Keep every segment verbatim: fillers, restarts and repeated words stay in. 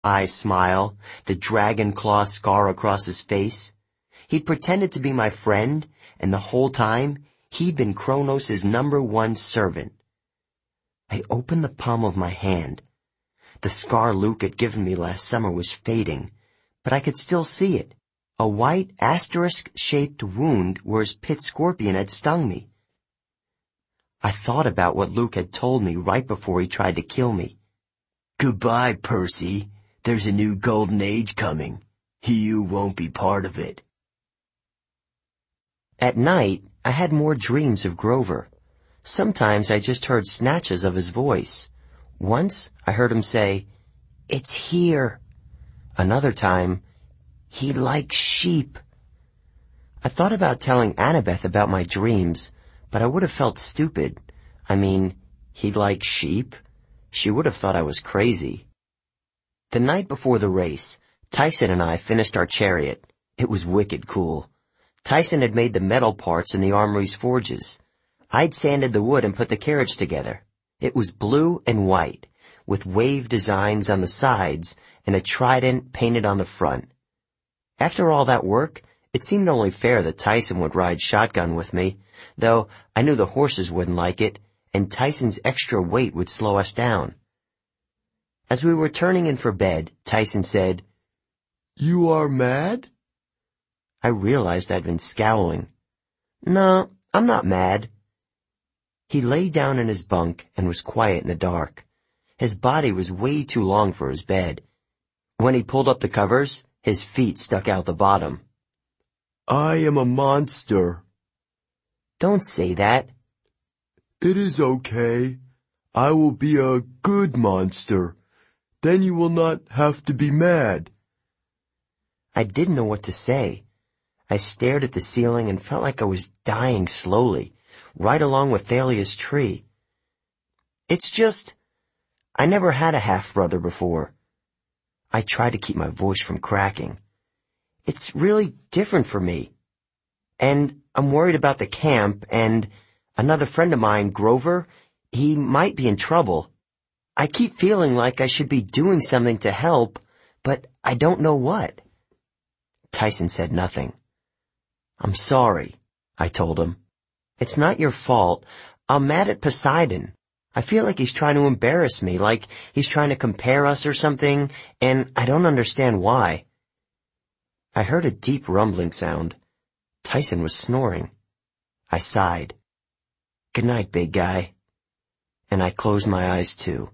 eye smile, the dragon claw scar across his face. He'd pretended to be my friend, and the whole time, he'd been Kronos' number one servant. I opened the palm of my hand. The scar Luke had given me last summer was fading, but I could still see it. A white asterisk-shaped wound where his pit scorpion had stung me. I thought about what Luke had told me right before he tried to kill me. Goodbye, Percy. There's a new golden age coming. You won't be part of it. At night, I had more dreams of Grover. Sometimes I just heard snatches of his voice. Once, I heard him say, "It's here." Another time, "He likes sheep." I thought about telling Annabeth about my dreams, but I would have felt stupid. I mean, he likes sheep? She would have thought I was crazy. The night before the race, Tyson and I finished our chariot. It was wicked cool. Tyson had made the metal parts in the armory's forges. I'd sanded the wood and put the carriage together. It was blue and white, with wave designs on the sides and a trident painted on the front. After all that work, it seemed only fair that Tyson would ride shotgun with me, though I knew the horses wouldn't like it, and Tyson's extra weight would slow us down. As we were turning in for bed, Tyson said, "You are mad?" I realized I'd been scowling. "No, I'm not mad." He lay down in his bunk and was quiet in the dark. His body was way too long for his bed. When he pulled up the covers, his feet stuck out the bottom. "I am a monster." "Don't say that." "It is okay. I will be a good monster. Then you will not have to be mad." I didn't know what to say. I stared at the ceiling and felt like I was dying slowly, right along with Thalia's tree. It's just, I never had a half-brother before. I tried to keep my voice from cracking. It's really different for me. And I'm worried about the camp, and another friend of mine, Grover, he might be in trouble. I keep feeling like I should be doing something to help, but I don't know what. Tyson said nothing. "I'm sorry," I told him. "It's not your fault. I'm mad at Poseidon. I feel like he's trying to embarrass me, like he's trying to compare us or something, and I don't understand why." I heard a deep rumbling sound. Tyson was snoring. I sighed. "Good night, big guy." And I closed my eyes too.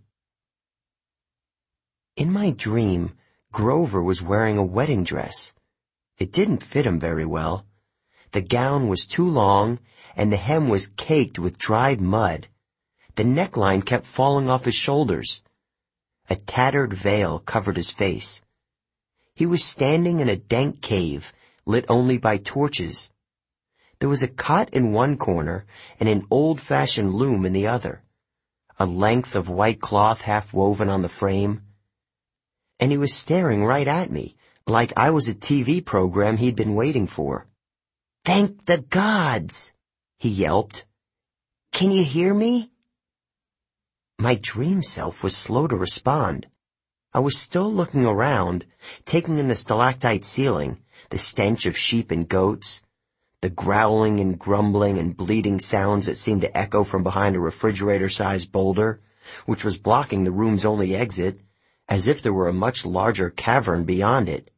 In my dream, Grover was wearing a wedding dress. It didn't fit him very well. The gown was too long, and the hem was caked with dried mud. The neckline kept falling off his shoulders. A tattered veil covered his face. He was standing in a dank cave, lit only by torches. There was a cot in one corner and an old-fashioned loom in the other, a length of white cloth half woven on the frame. And he was staring right at me, like I was a T V program he'd been waiting for. "Thank the gods!" he yelped. "Can you hear me?" My dream self was slow to respond. I was still looking around, taking in the stalactite ceiling, the stench of sheep and goats, the growling and grumbling and bleating sounds that seemed to echo from behind a refrigerator-sized boulder, which was blocking the room's only exit, as if there were a much larger cavern beyond it.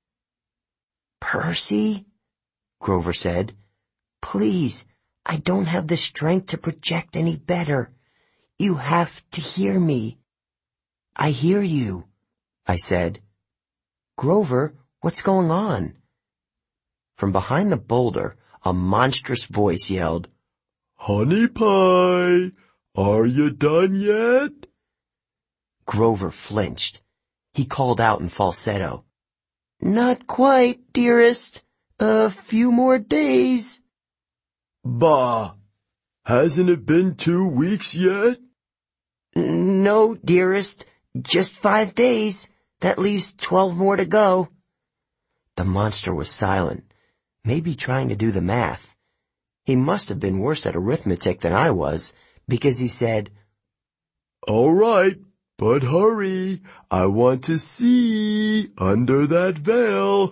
"Percy?" Grover said. "Please, I don't have the strength to project any better. You have to hear me." "I hear you," I said. "Grover, what's going on?" From behind the boulder, a monstrous voice yelled, "Honey Pie, are you done yet?" Grover flinched. He called out in falsetto, "Not quite, dearest. A few more days." "Bah! Hasn't it been two weeks yet?" "No, dearest. Just five days. That leaves twelve more to go." The monster was silent, maybe trying to do the math. He must have been worse at arithmetic than I was, because he said, "All right, But hurry, I want to see under that veil.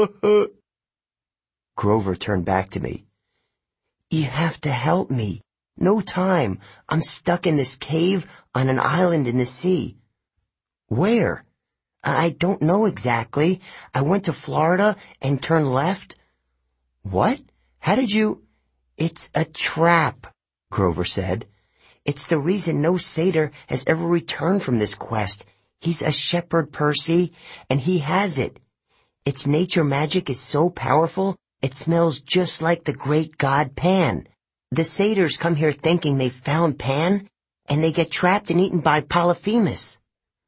Grover turned back to me. You have to help me. No time. I'm stuck in this cave on an island in the sea. Where? I don't know exactly. I went to Florida and turned left. What? How did you? It's a trap, Grover said. It's the reason no satyr has ever returned from this quest. He's a shepherd, Percy, and he has it. Its nature magic is so powerful, it smells just like the great god Pan. The satyrs come here thinking they've found Pan, and they get trapped and eaten by Polyphemus.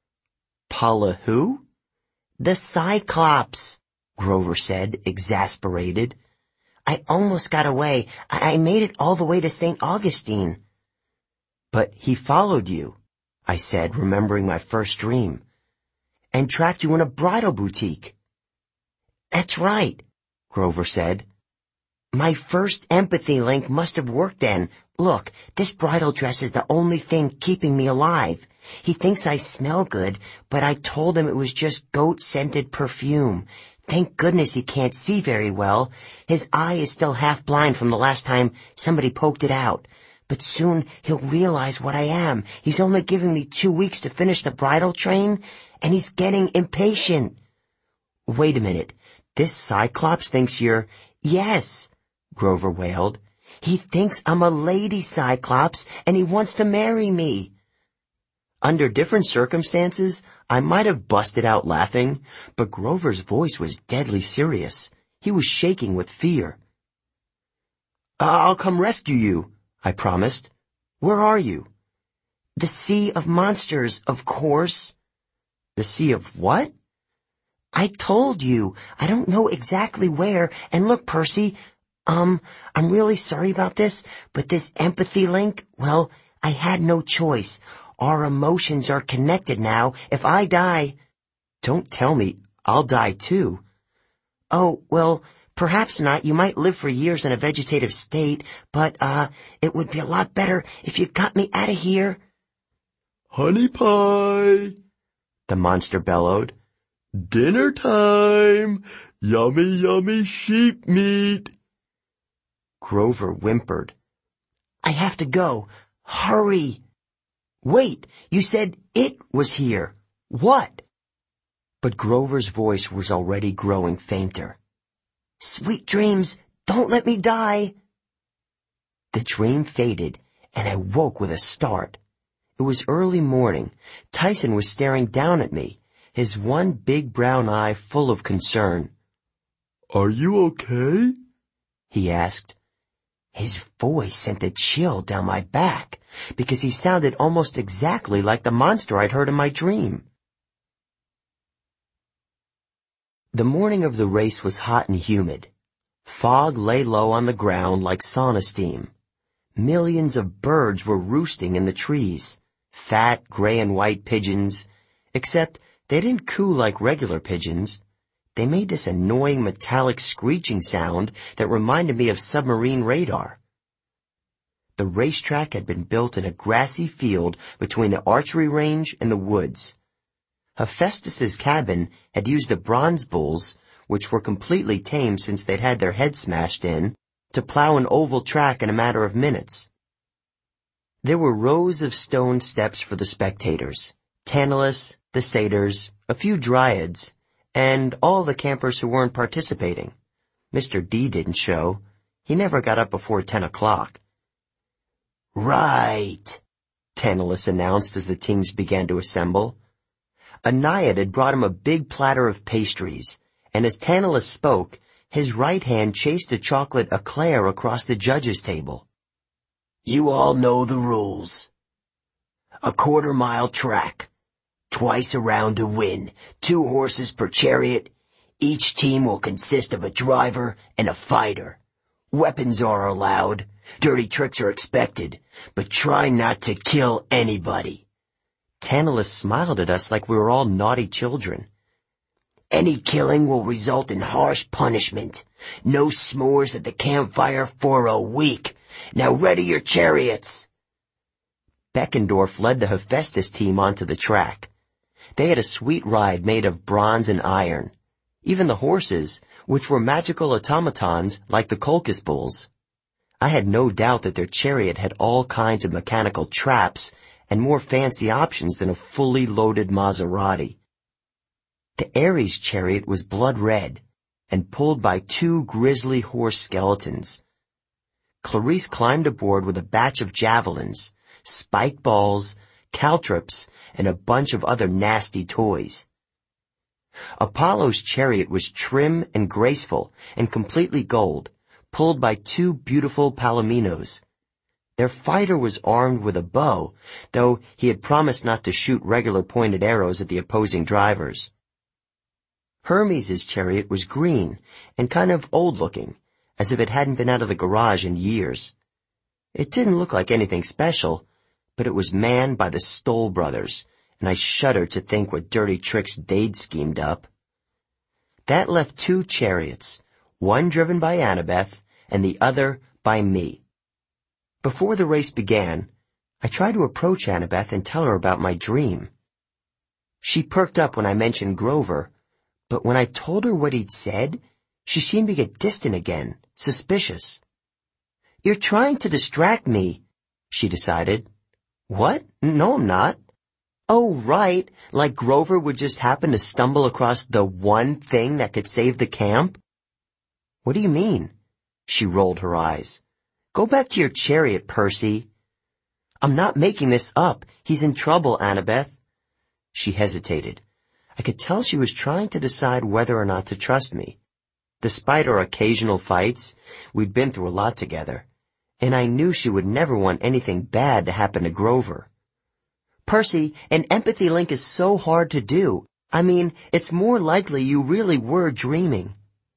Poly who? The Cyclops, Grover said, exasperated. I almost got away. I, I made it all the way to Saint Augustine. But he followed you, I said, remembering my first dream, and trapped you in a bridal boutique. That's right, Grover said. My first empathy link must have worked then. Look, this bridal dress is the only thing keeping me alive. He thinks I smell good, but I told him it was just goat-scented perfume. Thank goodness he can't see very well. His eye is still half blind from the last time somebody poked it out. But soon he'll realize what I am. He's only giving me two weeks to finish the bridal train, and he's getting impatient. Wait a minute. This Cyclops thinks you're... Yes, Grover wailed. He thinks I'm a lady Cyclops, and he wants to marry me. Under different circumstances, I might have busted out laughing, but Grover's voice was deadly serious. He was shaking with fear. I'll come rescue you, I promised. Where are you? The Sea of Monsters, of course. The Sea of what? I told you. I don't know exactly where. And look, Percy, um, I'm really sorry about this, but this empathy link, well, I had no choice. Our emotions are connected now. If I die... Don't tell me. I'll die too. Oh, well... Perhaps not. You might live for years in a vegetative state, but, uh, it would be a lot better if you got me out of here. Honey pie, the monster bellowed. Dinner time. Yummy, yummy sheep meat. Grover whimpered. I have to go. Hurry. Wait, you said it was here. What? But Grover's voice was already growing fainter. Sweet dreams, don't let me die. The dream faded, and I woke with a start. It was early morning. Tyson was staring down at me, his one big brown eye full of concern. Are you okay? He asked. His voice sent a chill down my back, because he sounded almost exactly like the monster I'd heard in my dream. The morning of the race was hot and humid. Fog lay low on the ground like sauna steam. Millions of birds were roosting in the trees, fat gray and white pigeons, except they didn't coo like regular pigeons. They made this annoying metallic screeching sound that reminded me of submarine radar. The racetrack had been built in a grassy field between the archery range and the woods. Hephaestus's cabin had used the bronze bulls, which were completely tame since they'd had their heads smashed in, to plow an oval track in a matter of minutes. There were rows of stone steps for the spectators, Tantalus, the satyrs, a few dryads, and all the campers who weren't participating. Mister D didn't show. He never got up before ten o'clock. Right, Tantalus announced as the teams began to assemble. A naiad had brought him a big platter of pastries, and as Tantalus spoke, his right hand chased a chocolate eclair across the judges' table. You all know the rules. A quarter-mile track. Twice around to win. Two horses per chariot. Each team will consist of a driver and a fighter. Weapons are allowed. Dirty tricks are expected, but try not to kill anybody. Tantalus smiled at us like we were all naughty children. Any killing will result in harsh punishment. No s'mores at the campfire for a week. Now ready your chariots. Beckendorf led the Hephaestus team onto the track. They had a sweet ride made of bronze and iron. Even the horses, which were magical automatons like the Colchis bulls. I had no doubt that their chariot had all kinds of mechanical traps and more fancy options than a fully loaded Maserati. The Ares chariot was blood red and pulled by two grisly horse skeletons. Clarice climbed aboard with a batch of javelins, spiked balls, caltrops, and a bunch of other nasty toys. Apollo's chariot was trim and graceful and completely gold, pulled by two beautiful palominos. Their fighter was armed with a bow, though he had promised not to shoot regular pointed arrows at the opposing drivers. Hermes' chariot was green and kind of old-looking, as if it hadn't been out of the garage in years. It didn't look like anything special, but it was manned by the Stoll brothers, and I shuddered to think what dirty tricks they'd schemed up. That left two chariots, one driven by Annabeth and the other by me. Before the race began, I tried to approach Annabeth and tell her about my dream. She perked up when I mentioned Grover, but when I told her what he'd said, she seemed to get distant again, suspicious. "You're trying to distract me," she decided. "What? No, I'm not." "Oh, right, like Grover would just happen to stumble across the one thing that could save the camp?" "What do you mean?" She rolled her eyes. "Go back to your chariot, Percy." "I'm not making this up. He's in trouble, Annabeth." She hesitated. I could tell she was trying to decide whether or not to trust me. Despite our occasional fights, we'd been through a lot together, and I knew she would never want anything bad to happen to Grover. "Percy, an empathy link is so hard to do. I mean, it's more likely you really were dreaming."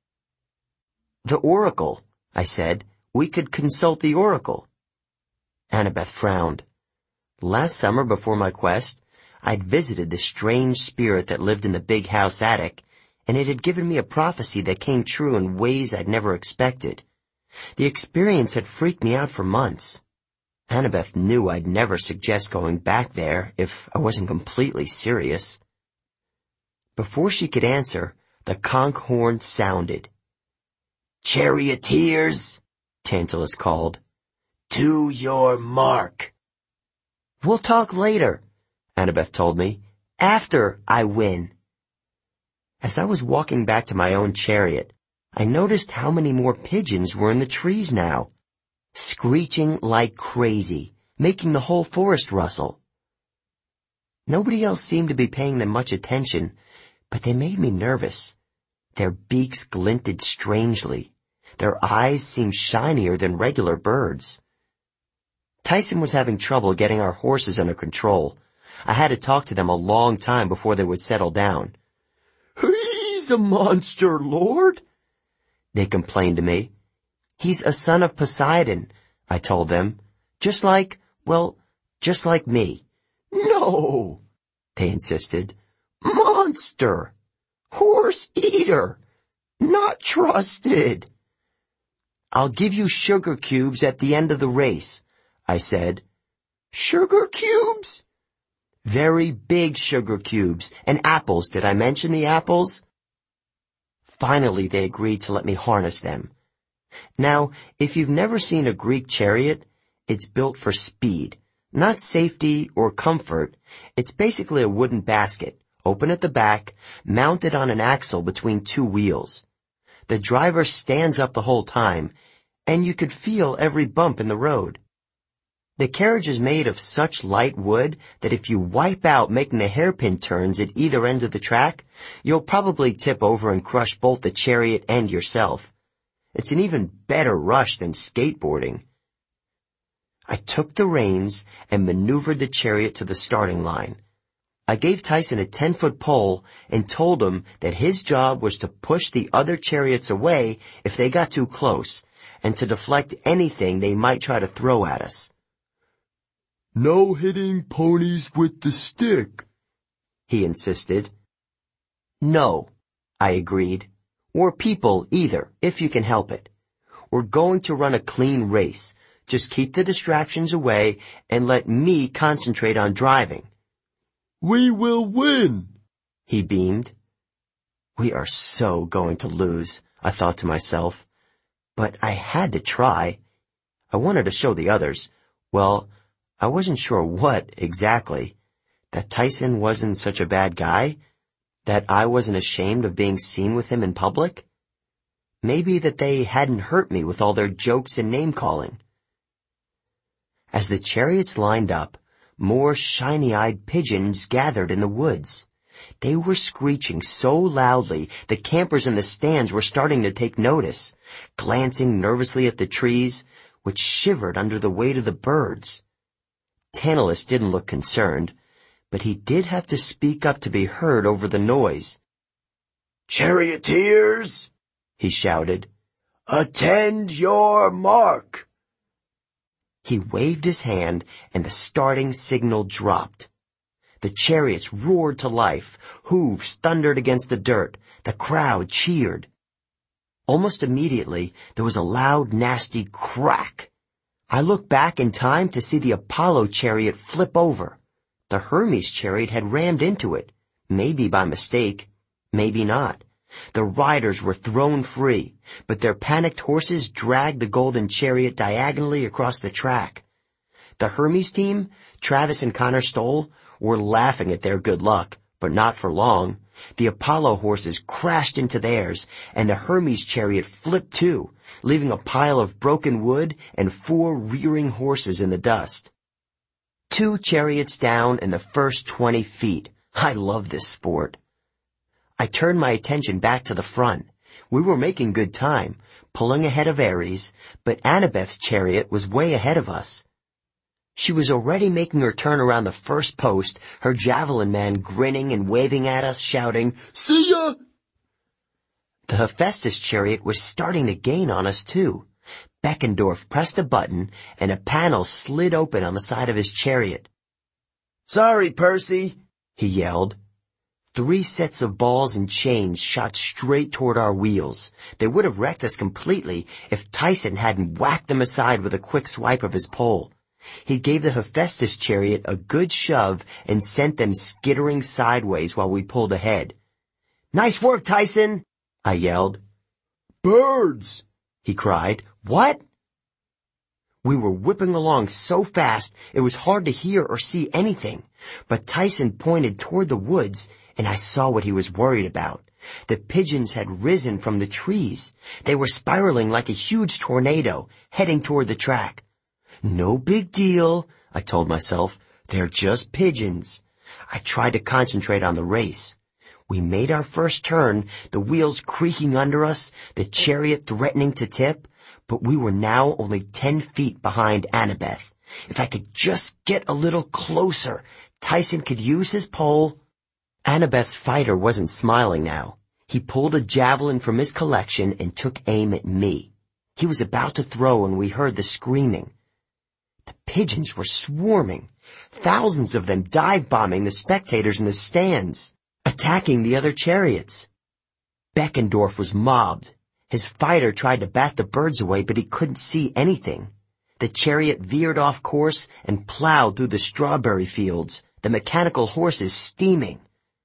"The Oracle," I said. "We could consult the Oracle." Annabeth frowned. Last summer before my quest, I'd visited the strange spirit that lived in the big house attic, and it had given me a prophecy that came true in ways I'd never expected. The experience had freaked me out for months. Annabeth knew I'd never suggest going back there if I wasn't completely serious. Before she could answer, the conch horn sounded. "Charioteers," Tantalus called, "to your mark." "We'll talk later," Annabeth told me, "after I win." As I was walking back to my own chariot, I noticed how many more pigeons were in the trees now, screeching like crazy, making the whole forest rustle. Nobody else seemed to be paying them much attention, but they made me nervous. Their beaks glinted strangely. Their eyes seemed shinier than regular birds. Tyson was having trouble getting our horses under control. I had to talk to them a long time before they would settle down. "He's a monster, Lord," they complained to me. "He's a son of Poseidon," I told them. Just like, well, just like me. "No," they insisted. "Monster. Horse eater. Not trusted." "I'll give you sugar cubes at the end of the race," I said. "Sugar cubes?" "Very big sugar cubes. And apples. Did I mention the apples?" Finally, they agreed to let me harness them. Now, if you've never seen a Greek chariot, it's built for speed, not safety or comfort. It's basically a wooden basket, open at the back, mounted on an axle between two wheels. The driver stands up the whole time, and you could feel every bump in the road. The carriage is made of such light wood that if you wipe out making the hairpin turns at either end of the track, you'll probably tip over and crush both the chariot and yourself. It's an even better rush than skateboarding. I took the reins and maneuvered the chariot to the starting line. I gave Tyson a ten-foot pole and told him that his job was to push the other chariots away if they got too close, and to deflect anything they might try to throw at us. "No hitting ponies with the stick," he insisted. "No," I agreed. "Or people either, if you can help it. We're going to run a clean race, Just keep the distractions away and let me concentrate on driving." "We will win," he beamed. We are so going to lose, I thought to myself. But I had to try. I wanted to show the others. Well, I wasn't sure what exactly. That Tyson wasn't such a bad guy? That I wasn't ashamed of being seen with him in public? Maybe that they hadn't hurt me with all their jokes and name-calling. As the chariots lined up, more shiny-eyed pigeons gathered in the woods. They were screeching so loudly the campers in the stands were starting to take notice, glancing nervously at the trees, which shivered under the weight of the birds. Tantalus didn't look concerned, but he did have to speak up to be heard over the noise. "Charioteers," he shouted, "attend your mark." He waved his hand, and the starting signal dropped. The chariots roared to life, hooves thundered against the dirt, the crowd cheered. Almost immediately, there was a loud, nasty crack. I looked back in time to see the Apollo chariot flip over. The Hermes chariot had rammed into it, maybe by mistake, maybe not. The riders were thrown free, but their panicked horses dragged the golden chariot diagonally across the track. The Hermes team, Travis and Connor Stoll, were laughing at their good luck, but not for long. The Apollo horses crashed into theirs, and the Hermes chariot flipped too, leaving a pile of broken wood and four rearing horses in the dust. Two chariots down in the first twenty feet. I love this sport. I turned my attention back to the front. We were making good time, pulling ahead of Ares, but Annabeth's chariot was way ahead of us. She was already making her turn around the first post, her javelin man grinning and waving at us, shouting, "See ya!" The Hephaestus chariot was starting to gain on us, too. Beckendorf pressed a button, and a panel slid open on the side of his chariot. "Sorry, Percy," he yelled. Three sets of balls and chains shot straight toward our wheels. They would have wrecked us completely if Tyson hadn't whacked them aside with a quick swipe of his pole. He gave the Hephaestus chariot a good shove and sent them skittering sideways while we pulled ahead. "Nice work, Tyson!" I yelled. "Birds!" he cried. "What?" We were whipping along so fast it was hard to hear or see anything, but Tyson pointed toward the woods, and I saw what he was worried about. The pigeons had risen from the trees. They were spiraling like a huge tornado, heading toward the track. "No big deal," I told myself. "They're just pigeons." I tried to concentrate on the race. We made our first turn, the wheels creaking under us, the chariot threatening to tip, but we were now only ten feet behind Annabeth. If I could just get a little closer, Tyson could use his pole. Annabeth's fighter wasn't smiling now. He pulled a javelin from his collection and took aim at me. He was about to throw when we heard the screaming. The pigeons were swarming, thousands of them dive-bombing the spectators in the stands, attacking the other chariots. Beckendorf was mobbed. His fighter tried to bat the birds away, but he couldn't see anything. The chariot veered off course and plowed through the strawberry fields, the mechanical horses steaming.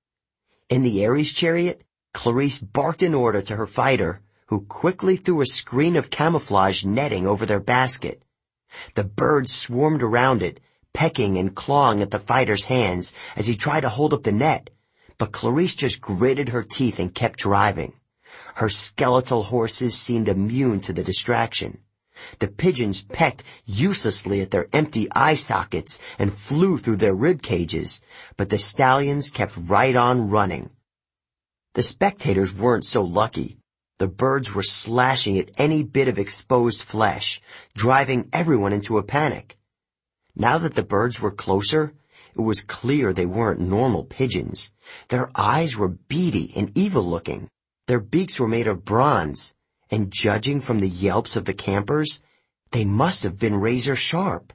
In the Ares chariot, Clarice barked an order to her fighter, who quickly threw a screen of camouflage netting over their basket. The birds swarmed around it, pecking and clawing at the fighter's hands as he tried to hold up the net, but Clarice just gritted her teeth and kept driving. Her skeletal horses seemed immune to the distraction. The pigeons pecked uselessly at their empty eye sockets and flew through their rib cages, but the stallions kept right on running. The spectators weren't so lucky. The birds were slashing at any bit of exposed flesh, driving everyone into a panic. Now that the birds were closer, it was clear they weren't normal pigeons. Their eyes were beady and evil-looking. Their beaks were made of bronze, and judging from the yelps of the campers, they must have been razor-sharp.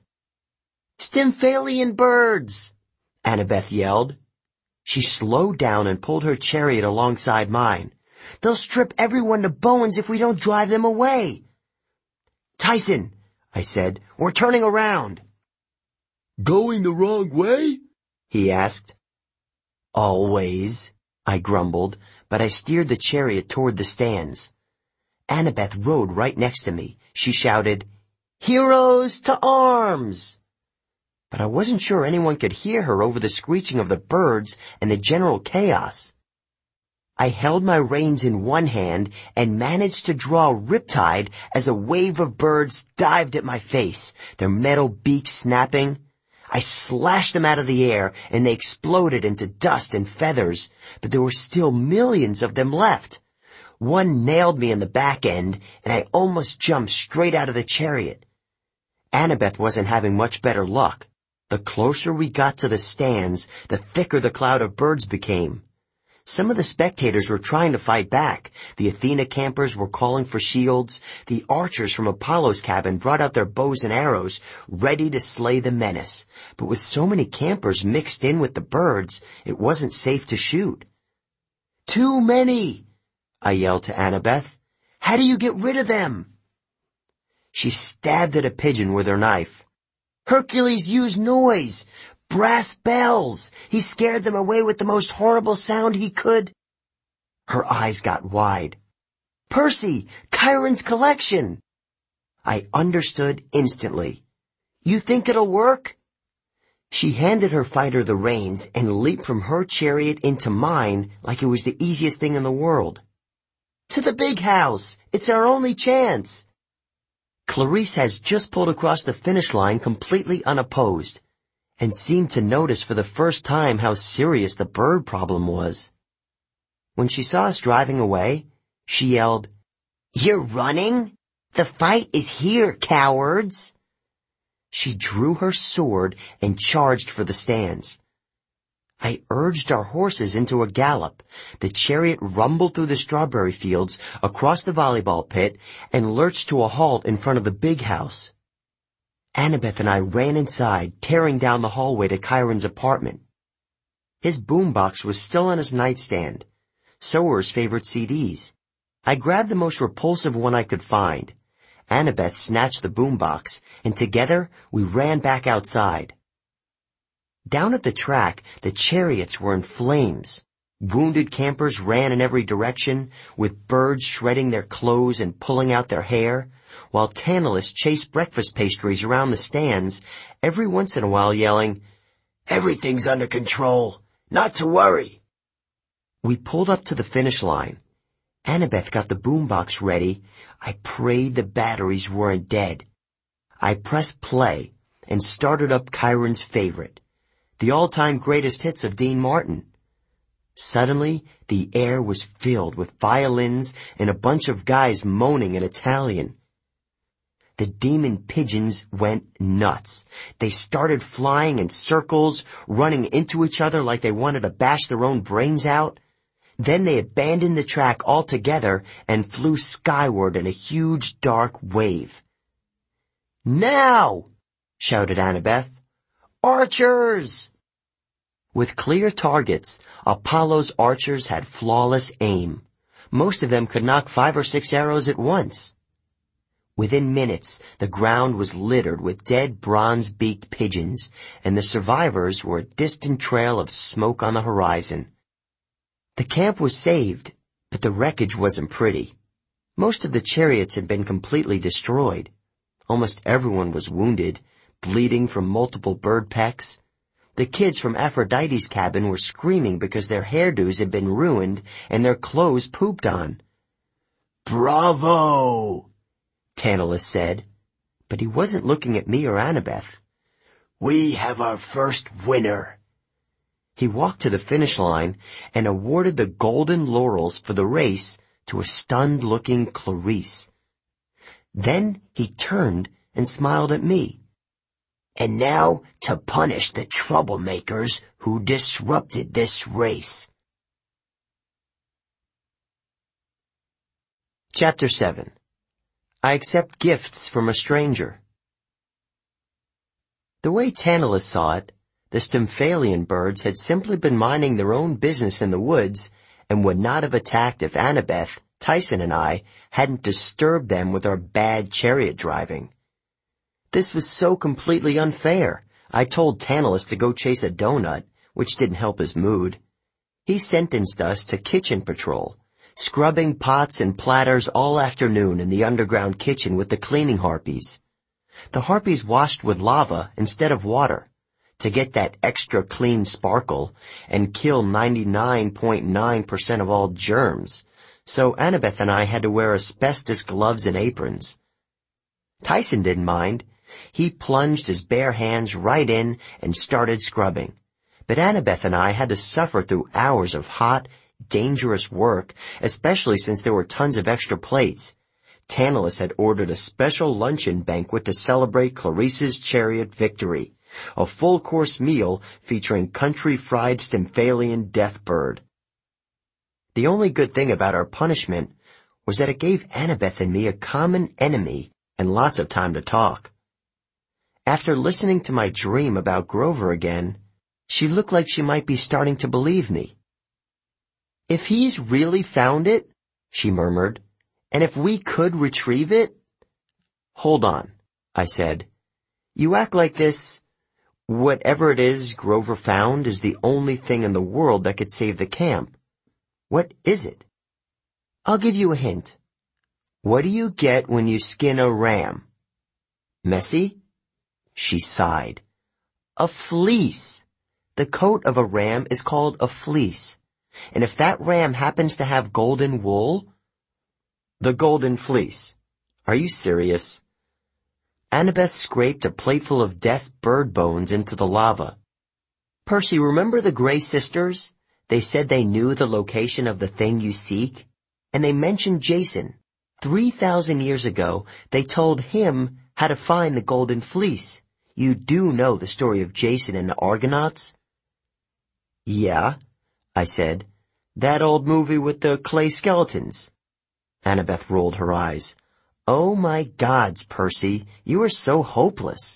"Stymphalian birds!" Annabeth yelled. She slowed down and pulled her chariot alongside mine. "They'll strip everyone to bones if we don't drive them away." "Tyson," I said. "We're turning around." Going the wrong way? He asked. "Always," I grumbled, but I steered the chariot toward the stands. Annabeth rode right next to me. She shouted, "Heroes to arms!" But I wasn't sure anyone could hear her over the screeching of the birds and the general chaos. I held my reins in one hand and managed to draw Riptide as a wave of birds dived at my face, their metal beaks snapping. I slashed them out of the air and they exploded into dust and feathers, but there were still millions of them left. One nailed me in the back end and I almost jumped straight out of the chariot. Annabeth wasn't having much better luck. The closer we got to the stands, the thicker the cloud of birds became. Some of the spectators were trying to fight back. The Athena campers were calling for shields. The archers from Apollo's cabin brought out their bows and arrows, ready to slay the menace. But with so many campers mixed in with the birds, it wasn't safe to shoot. "Too many!" I yelled to Annabeth. "How do you get rid of them?" She stabbed at a pigeon with her knife. "Hercules used noise. Brass bells. He scared them away with the most horrible sound he could." Her eyes got wide. "Percy, Chiron's collection." I understood instantly. "You think it'll work?" She handed her fighter the reins and leaped from her chariot into mine like it was the easiest thing in the world. "To the big house. It's our only chance." Clarisse has just pulled across the finish line completely unopposed, and seemed to notice for the first time how serious the bird problem was. When she saw us driving away, she yelled, "You're running? The fight is here, cowards!" She drew her sword and charged for the stands. I urged our horses into a gallop. The chariot rumbled through the strawberry fields, across the volleyball pit, and lurched to a halt in front of the big house. Annabeth and I ran inside, tearing down the hallway to Chiron's apartment. His boombox was still on his nightstand. So were his favorite C Ds. I grabbed the most repulsive one I could find. Annabeth snatched the boombox, and together we ran back outside. Down at the track, the chariots were in flames. Wounded campers ran in every direction, with birds shredding their clothes and pulling out their hair, while Tantalus chased breakfast pastries around the stands, every once in a while yelling, "Everything's under control. Not to worry." We pulled up to the finish line. Annabeth got the boombox ready. I prayed the batteries weren't dead. I pressed play and started up Chiron's favorite, the all-time greatest hits of Dean Martin. Suddenly, the air was filled with violins and a bunch of guys moaning in Italian. The demon pigeons went nuts. They started flying in circles, running into each other like they wanted to bash their own brains out. Then they abandoned the track altogether and flew skyward in a huge dark wave. "Now!" shouted Annabeth. "Archers!" With clear targets, Apollo's archers had flawless aim. Most of them could knock five or six arrows at once. Within minutes, the ground was littered with dead bronze-beaked pigeons, and the survivors were a distant trail of smoke on the horizon. The camp was saved, but the wreckage wasn't pretty. Most of the chariots had been completely destroyed. Almost everyone was wounded, bleeding from multiple bird pecks. The kids from Aphrodite's cabin were screaming because their hairdos had been ruined and their clothes pooped on. "Bravo!" Tantalus said, but he wasn't looking at me or Annabeth. "We have our first winner." He walked to the finish line and awarded the golden laurels for the race to a stunned-looking Clarisse. Then he turned and smiled at me. "And now to punish the troublemakers who disrupted this race." Chapter seven. I accept gifts from a stranger. The way Tantalus saw it, the Stymphalian birds had simply been minding their own business in the woods and would not have attacked if Annabeth, Tyson, and I hadn't disturbed them with our bad chariot driving. This was so completely unfair. I told Tantalus to go chase a donut, which didn't help his mood. He sentenced us to kitchen patrol, scrubbing pots and platters all afternoon in the underground kitchen with the cleaning harpies. The harpies washed with lava instead of water to get that extra clean sparkle and kill ninety-nine point nine percent of all germs, so Annabeth and I had to wear asbestos gloves and aprons. Tyson didn't mind. He plunged his bare hands right in and started scrubbing. But Annabeth and I had to suffer through hours of hot, dangerous work, especially since there were tons of extra plates. Tantalus had ordered a special luncheon banquet to celebrate Clarice's chariot victory, a full-course meal featuring country-fried Stymphalian death bird. The only good thing about our punishment was that it gave Annabeth and me a common enemy and lots of time to talk. After listening to my dream about Grover again, she looked like she might be starting to believe me. "If he's really found it," she murmured, "and if we could retrieve it—" "Hold on," I said. "You act like this, whatever it is Grover found is the only thing in the world that could save the camp. What is it?" "I'll give you a hint. What do you get when you skin a ram?" "Messy?" She sighed. "A fleece. The coat of a ram is called a fleece. And if that ram happens to have golden wool—" "The golden fleece. Are you serious?" Annabeth scraped a plateful of death bird bones into the lava. "Percy, remember the Gray Sisters? They said they knew the location of the thing you seek. And they mentioned Jason. Three thousand years ago, they told him how to find the golden fleece. You do know the story of Jason and the Argonauts?" "Yeah," I said. "That old movie with the clay skeletons." Annabeth rolled her eyes. "Oh my gods, Percy, you are so hopeless."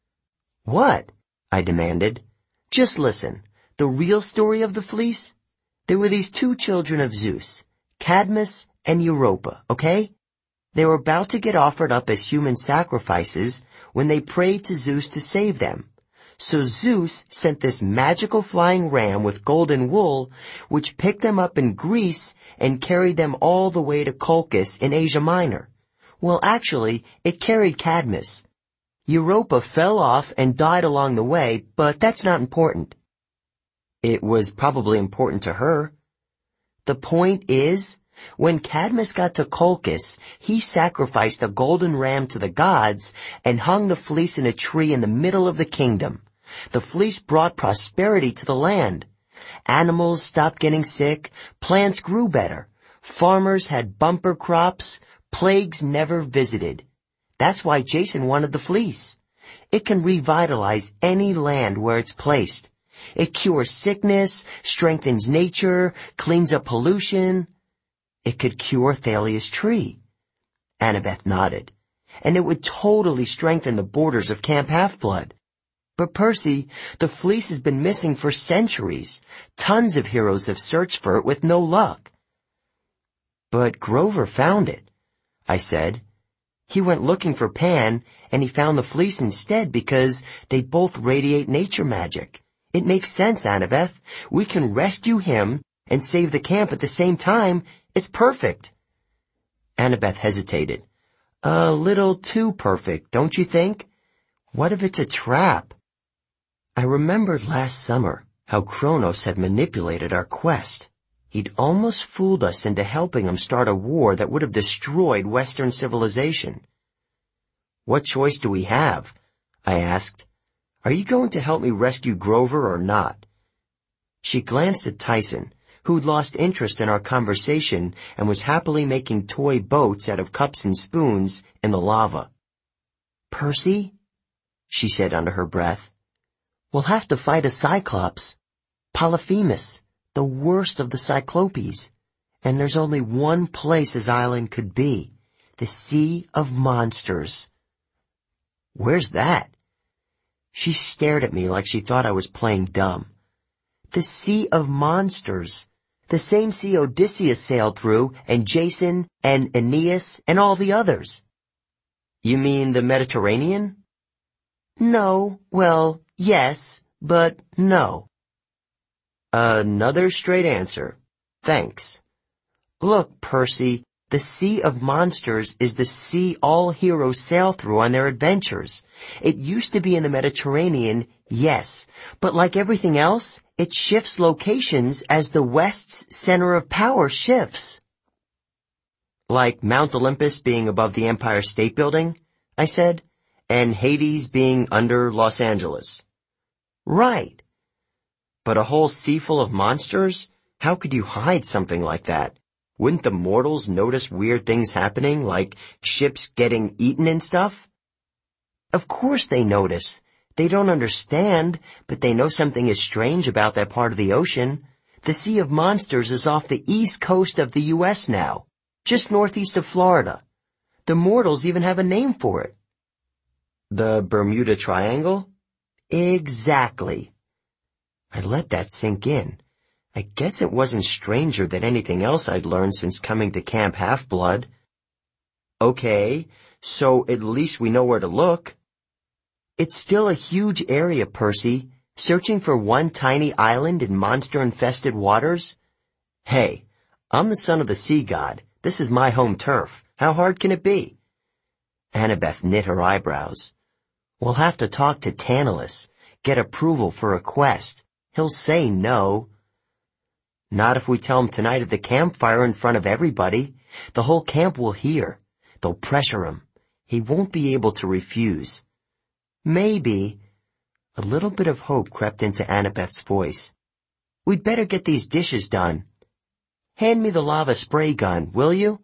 "What?" I demanded. "Just listen. The real story of the fleece? There were these two children of Zeus, Cadmus and Europa, okay? They were about to get offered up as human sacrifices when they prayed to Zeus to save them. So Zeus sent this magical flying ram with golden wool, which picked them up in Greece and carried them all the way to Colchis in Asia Minor. Well, actually, it carried Cadmus. Europa fell off and died along the way, but that's not important." "It was probably important to her." "The point is, when Cadmus got to Colchis, he sacrificed a golden ram to the gods and hung the fleece in a tree in the middle of the kingdom. The fleece brought prosperity to the land. Animals stopped getting sick, plants grew better, farmers had bumper crops, plagues never visited. That's why Jason wanted the fleece. It can revitalize any land where it's placed. It cures sickness, strengthens nature, cleans up pollution. It could cure Thalia's tree." Annabeth nodded. "And it would totally strengthen the borders of Camp Half-Blood. But Percy, the fleece has been missing for centuries. Tons of heroes have searched for it with no luck." "But Grover found it," I said. "He went looking for Pan, and he found the fleece instead because they both radiate nature magic. It makes sense, Annabeth. We can rescue him and save the camp at the same time. It's perfect." Annabeth hesitated. "A little too perfect, don't you think? What if it's a trap?" I remembered last summer how Kronos had manipulated our quest. He'd almost fooled us into helping him start a war that would have destroyed Western civilization. "What choice do we have?" I asked. "Are you going to help me rescue Grover or not?" She glanced at Tyson, who'd lost interest in our conversation and was happily making toy boats out of cups and spoons in the lava. "Percy," she said under her breath, "we'll have to fight a Cyclops. Polyphemus, the worst of the Cyclopes. And there's only one place his island could be, the Sea of Monsters." "Where's that?" She stared at me like she thought I was playing dumb. "The Sea of Monsters. The same sea Odysseus sailed through, and Jason, and Aeneas, and all the others." "You mean the Mediterranean?" No, well, yes, but no. Another straight answer. Thanks. Look, Percy, the Sea of Monsters is the sea all heroes sail through on their adventures. It used to be in the Mediterranean, yes, but like everything else, it shifts locations as the West's center of power shifts. Like Mount Olympus being above the Empire State Building, I said, and Hades being under Los Angeles. Right. But a whole sea full of monsters? How could you hide something like that? Wouldn't the mortals notice weird things happening, like ships getting eaten and stuff? Of course they notice. They don't understand, but they know something is strange about that part of the ocean. The Sea of Monsters is off the east coast of the U S now, just northeast of Florida. The mortals even have a name for it. The Bermuda Triangle? Exactly. I let that sink in. I guess it wasn't stranger than anything else I'd learned since coming to Camp Half-Blood. Okay, so at least we know where to look. It's still a huge area, Percy. Searching for one tiny island in monster-infested waters? Hey, I'm the son of the sea god. This is my home turf. How hard can it be? Annabeth knit her eyebrows. We'll have to talk to Tantalus, get approval for a quest. He'll say no. Not if we tell him tonight at the campfire in front of everybody. The whole camp will hear. They'll pressure him. He won't be able to refuse. Maybe. A little bit of hope crept into Annabeth's voice. We'd better get these dishes done. Hand me the lava spray gun, will you?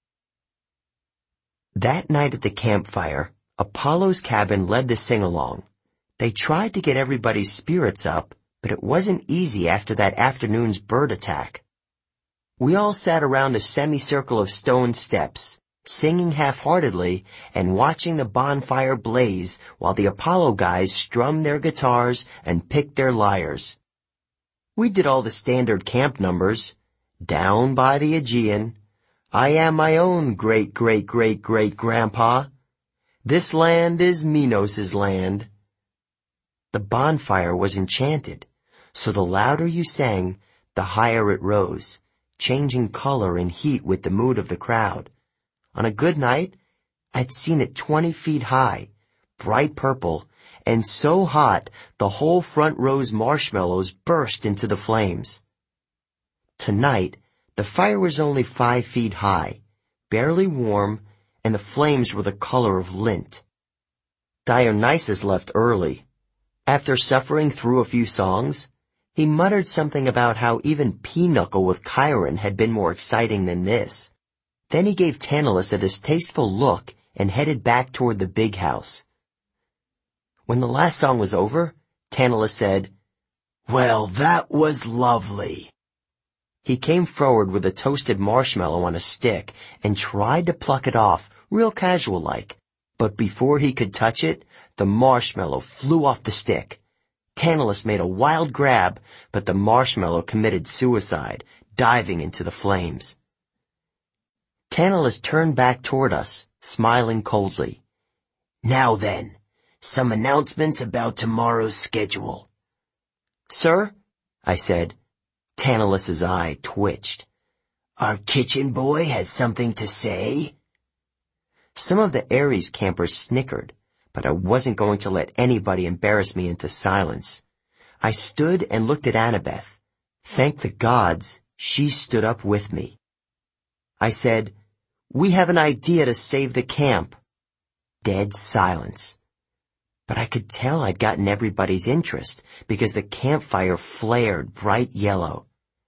That night at the campfire, Apollo's cabin led the sing-along. They tried to get everybody's spirits up, but it wasn't easy after that afternoon's bird attack. We all sat around a semicircle of stone steps, singing half-heartedly and watching the bonfire blaze while the Apollo guys strummed their guitars and picked their lyres. We did all the standard camp numbers. Down by the Aegean. I am my own great-great-great-great-grandpa. This land is Minos' land. The bonfire was enchanted, so the louder you sang, the higher it rose, changing color and heat with the mood of the crowd. On a good night, I'd seen it twenty feet high, bright purple, and so hot the whole front row's marshmallows burst into the flames. Tonight, the fire was only five feet high, barely warm, and the flames were the color of lint. Dionysus left early. After suffering through a few songs, he muttered something about how even Pinochle with Chiron had been more exciting than this. Then he gave Tantalus a distasteful look and headed back toward the big house. When the last song was over, Tantalus said, "Well, that was lovely." He came forward with a toasted marshmallow on a stick and tried to pluck it off, real casual-like. But before he could touch it, the marshmallow flew off the stick. Tantalus made a wild grab, but the marshmallow committed suicide, diving into the flames. Tantalus turned back toward us, smiling coldly. "Now then, some announcements about tomorrow's schedule." "Sir?" I said. Tantalus's eye twitched. "Our kitchen boy has something to say." Some of the Ares campers snickered, but I wasn't going to let anybody embarrass me into silence. I stood and looked at Annabeth. Thank the gods, she stood up with me. I said, "We have an idea to save the camp." Dead silence. But I could tell I'd gotten everybody's interest because the campfire flared bright yellow.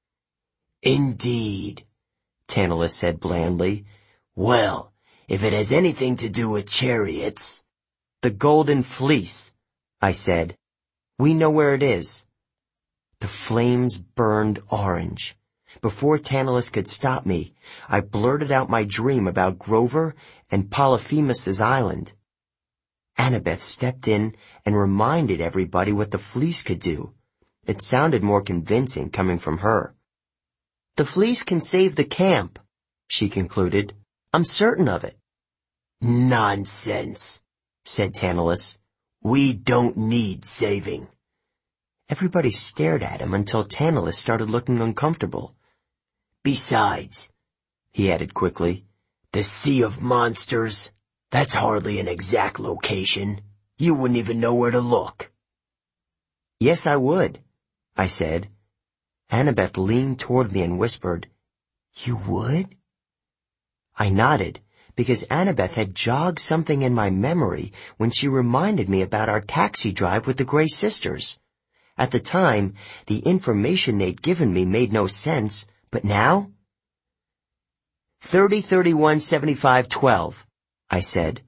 "Indeed," Tantalus said blandly. "Well, if it has anything to do with chariots—" "The Golden Fleece," I said. "We know where it is." The flames burned orange. Before Tantalus could stop me, I blurted out my dream about Grover and Polyphemus's island. Annabeth stepped in and reminded everybody what the fleece could do. It sounded more convincing coming from her. "The fleece can save the camp," she concluded. "I'm certain of it." "Nonsense," said Tantalus. We don't need saving. Everybody stared at him until Tantalus started looking uncomfortable. Besides, he added quickly, the Sea of Monsters, that's hardly an exact location. You wouldn't even know where to look. Yes, I would, I said. Annabeth leaned toward me and whispered, You would? I nodded, because Annabeth had jogged something in my memory when she reminded me about our taxi drive with the Gray Sisters. At the time, the information they'd given me made no sense, but now? thirty, thirty-one, seventy-five, twelve, I said.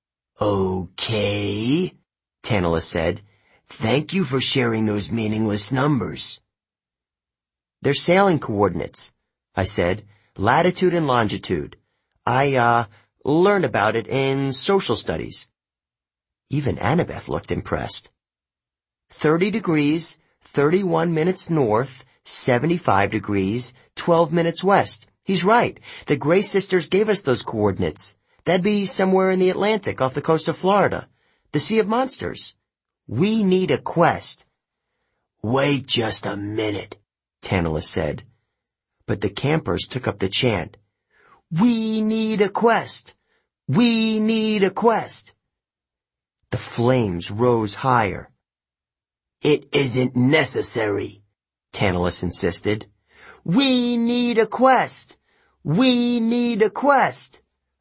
Okay, Tantalus said. Thank you for sharing those meaningless numbers. They're sailing coordinates, I said. Latitude and longitude. I, uh, learned about it in social studies. Even Annabeth looked impressed. Thirty degrees, thirty-one minutes north, seventy-five degrees, twelve minutes west. He's right. The Gray Sisters gave us those coordinates. That'd be somewhere in the Atlantic off the coast of Florida. The Sea of Monsters. We need a quest. Wait just a minute, Tantalus said. But the campers took up the chant. We need a quest. We need a quest. The flames rose higher. It isn't necessary, Tantalus insisted. We need a quest. We need a quest.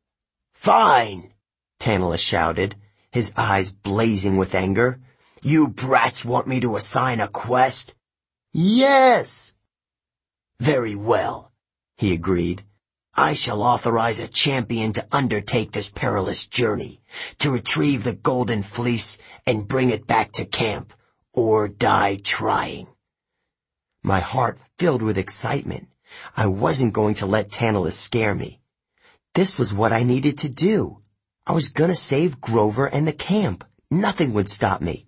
Fine, Tantalus shouted, his eyes blazing with anger. You brats want me to assign a quest? Yes. Very well, he agreed. I shall authorize a champion to undertake this perilous journey, to retrieve the Golden Fleece and bring it back to camp, or die trying. My heart filled with excitement. I wasn't going to let Tantalus scare me. This was what I needed to do. I was gonna save Grover and the camp. Nothing would stop me.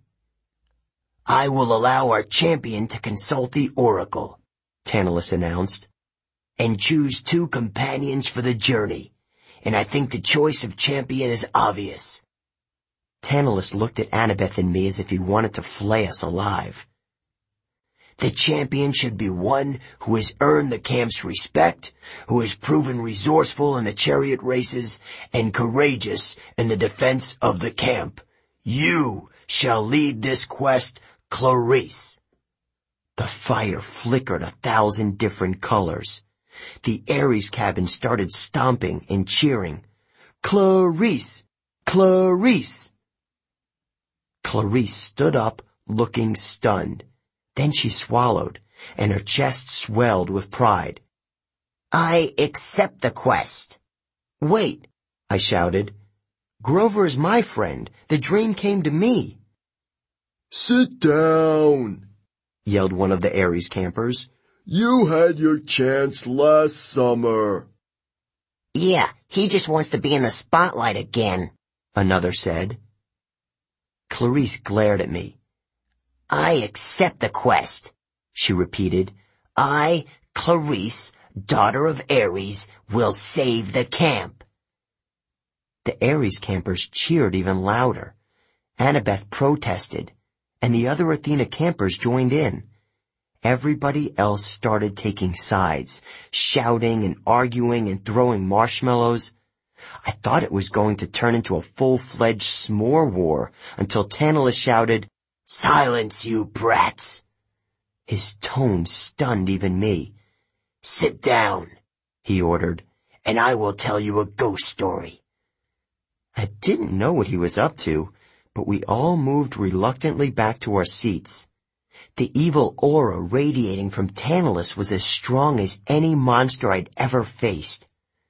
I will allow our champion to consult the Oracle, Tantalus announced, and choose two companions for the journey, and I think the choice of champion is obvious. Tantalus looked at Annabeth and me as if he wanted to flay us alive. The champion should be one who has earned the camp's respect, who has proven resourceful in the chariot races, and courageous in the defense of the camp. You shall lead this quest, Clarice. The fire flickered a thousand different colors. The Ares cabin started stomping and cheering. Clarice! Clarice! Clarice stood up, looking stunned. Then she swallowed, and her chest swelled with pride. I accept the quest. Wait, I shouted. Grover is my friend. The dream came to me. Sit down, yelled one of the Ares campers. You had your chance last summer. Yeah, he just wants to be in the spotlight again, another said. Clarice glared at me. I accept the quest, she repeated. I, Clarice, daughter of Ares, will save the camp. The Ares campers cheered even louder. Annabeth protested, and the other Athena campers joined in. Everybody else started taking sides, shouting and arguing and throwing marshmallows. I thought it was going to turn into a full-fledged s'more war until Tantalus shouted, Silence, you brats! His tone stunned even me. Sit down, he ordered, and I will tell you a ghost story. I didn't know what he was up to, but we all moved reluctantly back to our seats. The evil aura radiating from Tantalus was as strong as any monster I'd ever faced.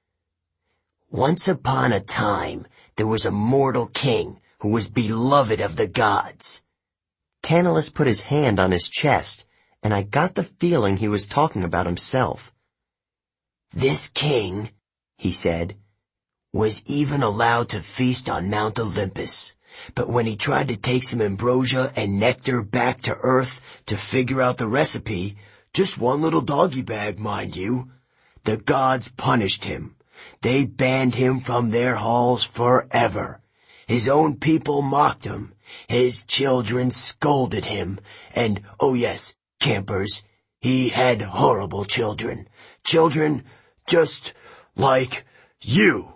Once upon a time, there was a mortal king who was beloved of the gods. Tantalus put his hand on his chest, and I got the feeling he was talking about himself. This king, he said, was even allowed to feast on Mount Olympus, but when he tried to take some ambrosia and nectar back to Earth to figure out the recipe, just one little doggy bag, mind you, the gods punished him. They banned him from their halls forever. His own people mocked him, His children scolded him, and, oh yes, campers, he had horrible children. Children just like you.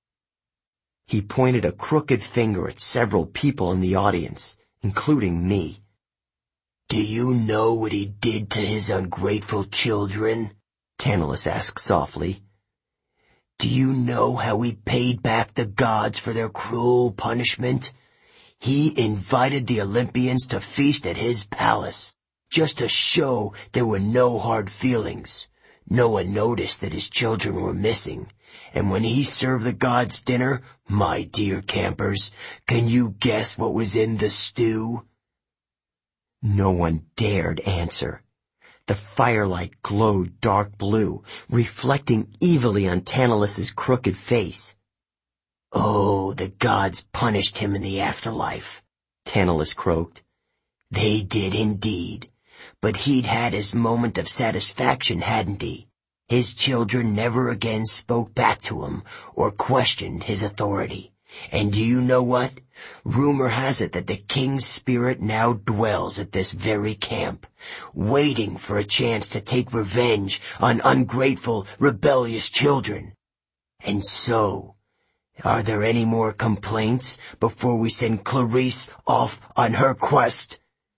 He pointed a crooked finger at several people in the audience, including me. Do you know what he did to his ungrateful children? Tantalus asked softly. Do you know how he paid back the gods for their cruel punishment? He invited the Olympians to feast at his palace, just to show there were no hard feelings. No one noticed that his children were missing, and when he served the gods dinner, my dear campers, can you guess what was in the stew? No one dared answer. The firelight glowed dark blue, reflecting evilly on Tantalus's crooked face. Oh, the gods punished him in the afterlife, Tantalus croaked. They did indeed, but he'd had his moment of satisfaction, hadn't he? His children never again spoke back to him or questioned his authority. And do you know what? Rumor has it that the king's spirit now dwells at this very camp, waiting for a chance to take revenge on ungrateful, rebellious children. And so, are there any more complaints before we send Clarice off on her quest?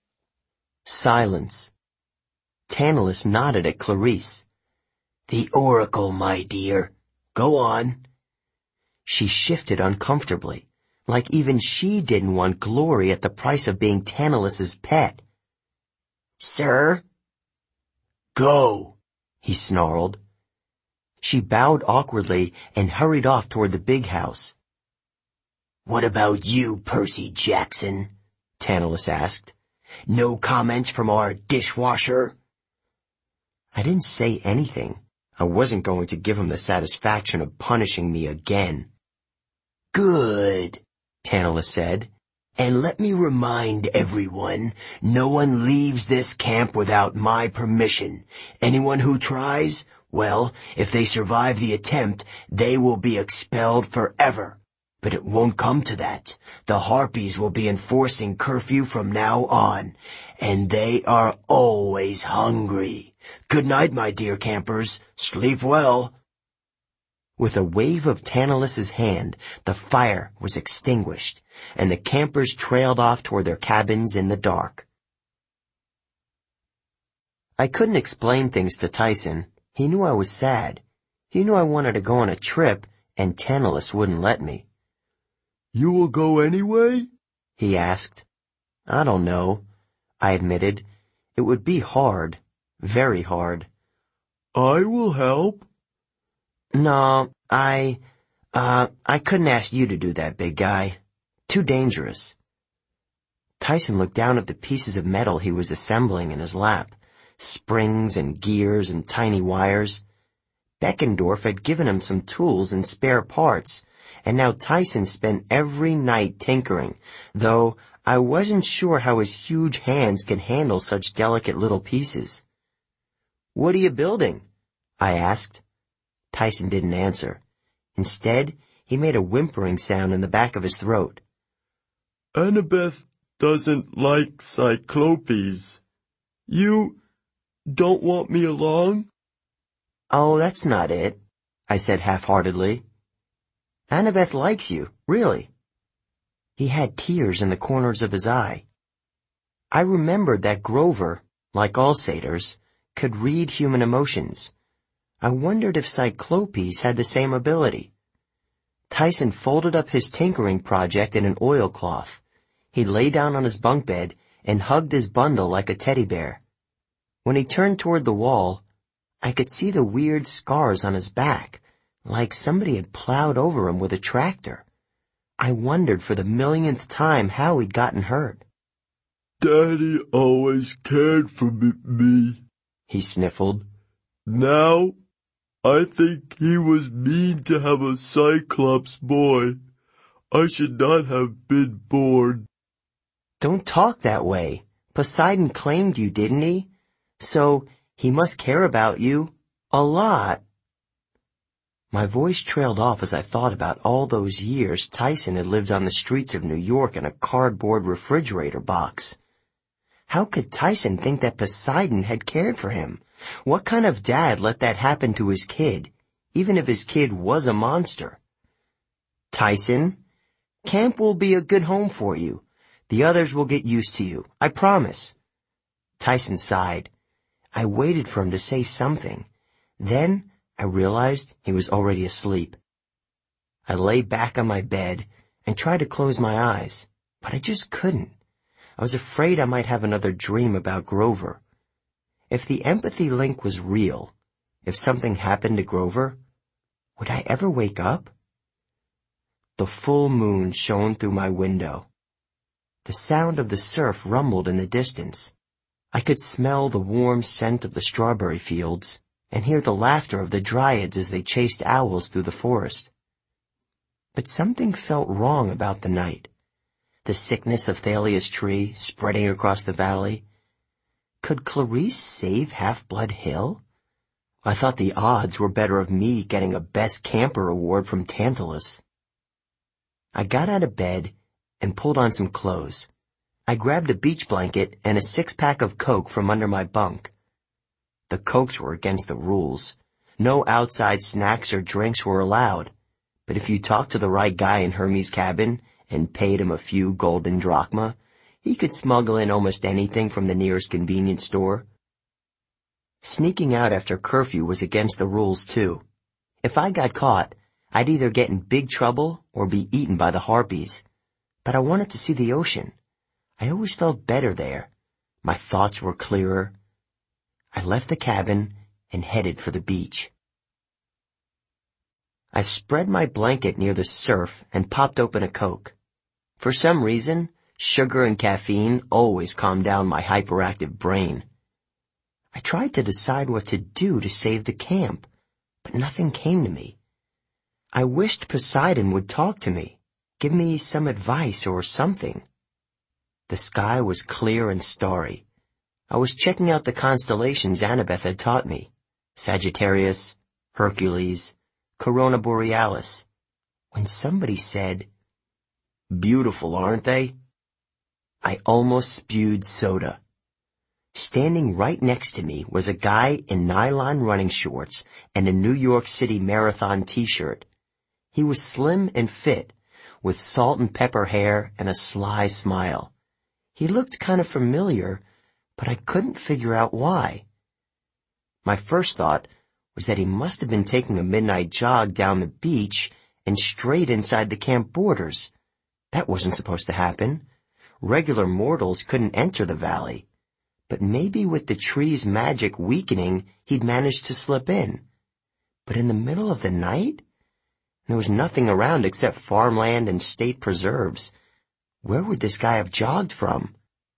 Silence. Tantalus nodded at Clarice. The oracle, my dear. Go on. She shifted uncomfortably, like even she didn't want glory at the price of being Tantalus's pet. Sir? Go, he snarled. She bowed awkwardly and hurried off toward the big house. What about you, Percy Jackson? Tantalus asked. No comments from our dishwasher? I didn't say anything. I wasn't going to give him the satisfaction of punishing me again. Good, Tantalus said. And let me remind everyone, no one leaves this camp without my permission. Anyone who tries, well, if they survive the attempt, they will be expelled forever. But it won't come to that. The Harpies will be enforcing curfew from now on, and they are always hungry. Good night, my dear campers. Sleep well. With a wave of Tantalus's hand, the fire was extinguished, and the campers trailed off toward their cabins in the dark. I couldn't explain things to Tyson. He knew I was sad. He knew I wanted to go on a trip, and Tantalus wouldn't let me. You will go anyway? He asked. I don't know, I admitted. It would be hard, very hard. I will help. No, I, uh, I couldn't ask you to do that, big guy. Too dangerous. Tyson looked down at the pieces of metal he was assembling in his lap, springs and gears and tiny wires. Beckendorf had given him some tools and spare parts, and now Tyson spent every night tinkering, though I wasn't sure how his huge hands could handle such delicate little pieces. What are you building? I asked. Tyson didn't answer. Instead, he made a whimpering sound in the back of his throat. Annabeth doesn't like Cyclopes. You don't want me along? Oh, that's not it, I said half-heartedly. Annabeth likes you, really. He had tears in the corners of his eye. I remembered that Grover, like all satyrs, could read human emotions. I wondered if Cyclopes had the same ability. Tyson folded up his tinkering project in an oilcloth. He lay down on his bunk bed and hugged his bundle like a teddy bear. When he turned toward the wall, I could see the weird scars on his back, like somebody had plowed over him with a tractor. I wondered for the millionth time how he'd gotten hurt. Daddy always cared for me, he sniffled. Now, I think he was mean to have a Cyclops boy. I should not have been born. Don't talk that way. Poseidon claimed you, didn't he? So, he must care about you. A lot. My voice trailed off as I thought about all those years Tyson had lived on the streets of New York in a cardboard refrigerator box. How could Tyson think that Poseidon had cared for him? What kind of dad let that happen to his kid, even if his kid was a monster? Tyson, camp will be a good home for you. The others will get used to you, I promise. Tyson sighed. I waited for him to say something. Then I realized he was already asleep. I lay back on my bed and tried to close my eyes, but I just couldn't. I was afraid I might have another dream about Grover. If the empathy link was real, if something happened to Grover, would I ever wake up? The full moon shone through my window. The sound of the surf rumbled in the distance. I could smell the warm scent of the strawberry fields and hear the laughter of the dryads as they chased owls through the forest. But something felt wrong about the night. The sickness of Thalia's tree spreading across the valley. Could Clarice save Half-Blood Hill? I thought the odds were better of me getting a Best Camper award from Tantalus. I got out of bed and pulled on some clothes. I grabbed a beach blanket and a six-pack of Coke from under my bunk. The Cokes were against the rules. No outside snacks or drinks were allowed. But if you talked to the right guy in Hermes' cabin and paid him a few golden drachma, he could smuggle in almost anything from the nearest convenience store. Sneaking out after curfew was against the rules, too. If I got caught, I'd either get in big trouble or be eaten by the harpies. But I wanted to see the ocean. I always felt better there. My thoughts were clearer. I left the cabin and headed for the beach. I spread my blanket near the surf and popped open a Coke. For some reason, sugar and caffeine always calmed down my hyperactive brain. I tried to decide what to do to save the camp, but nothing came to me. I wished Poseidon would talk to me, give me some advice or something. The sky was clear and starry. I was checking out the constellations Annabeth had taught me. Sagittarius, Hercules, Corona Borealis. When somebody said, "Beautiful, aren't they?" I almost spewed soda. Standing right next to me was a guy in nylon running shorts and a New York City Marathon t-shirt. He was slim and fit, with salt and pepper hair and a sly smile. He looked kind of familiar, but I couldn't figure out why. My first thought was that he must have been taking a midnight jog down the beach and straight inside the camp borders. That wasn't supposed to happen. Regular mortals couldn't enter the valley. But maybe with the tree's magic weakening, he'd managed to slip in. But in the middle of the night? There was nothing around except farmland and state preserves. Where would this guy have jogged from?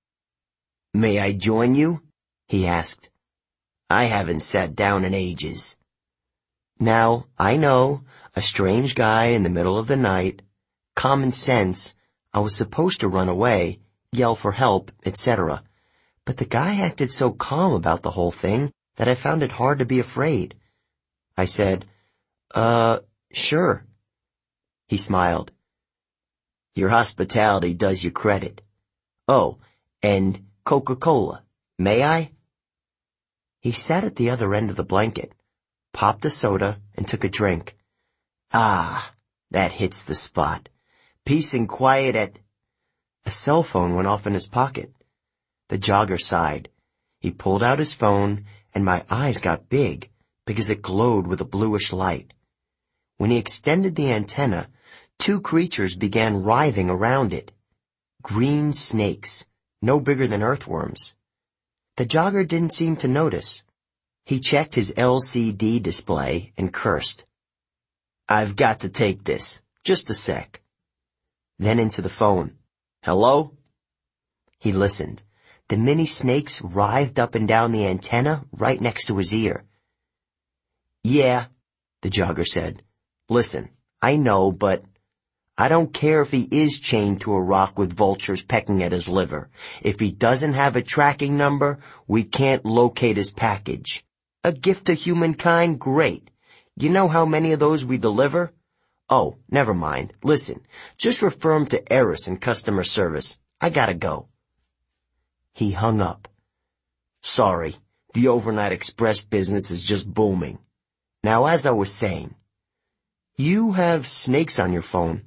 "May I join you?" he asked. "I haven't sat down in ages." Now, I know, a strange guy in the middle of the night. Common sense. I was supposed to run away, yell for help, et cetera. But the guy acted so calm about the whole thing that I found it hard to be afraid. I said, Uh, sure. He smiled. "Your hospitality does you credit. Oh, and Coca-Cola, may I?" He sat at the other end of the blanket, popped a soda, and took a drink. "Ah, that hits the spot. Peace and quiet at—" A cell phone went off in his pocket. The jogger sighed. He pulled out his phone, and my eyes got big, because it glowed with a bluish light. When he extended the antenna, two creatures began writhing around it. Green snakes, no bigger than earthworms. The jogger didn't seem to notice. He checked his L C D display and cursed. "I've got to take this. Just a sec." Then into the phone. "Hello?" He listened. The mini snakes writhed up and down the antenna right next to his ear. "Yeah," the jogger said. "Listen, I know, but I don't care if he is chained to a rock with vultures pecking at his liver. If he doesn't have a tracking number, we can't locate his package. A gift to humankind? Great. You know how many of those we deliver? Oh, never mind. Listen, just refer 'em to Eris in customer service. I gotta go." He hung up. "Sorry, the overnight express business is just booming. Now, as I was saying, you have snakes on your phone."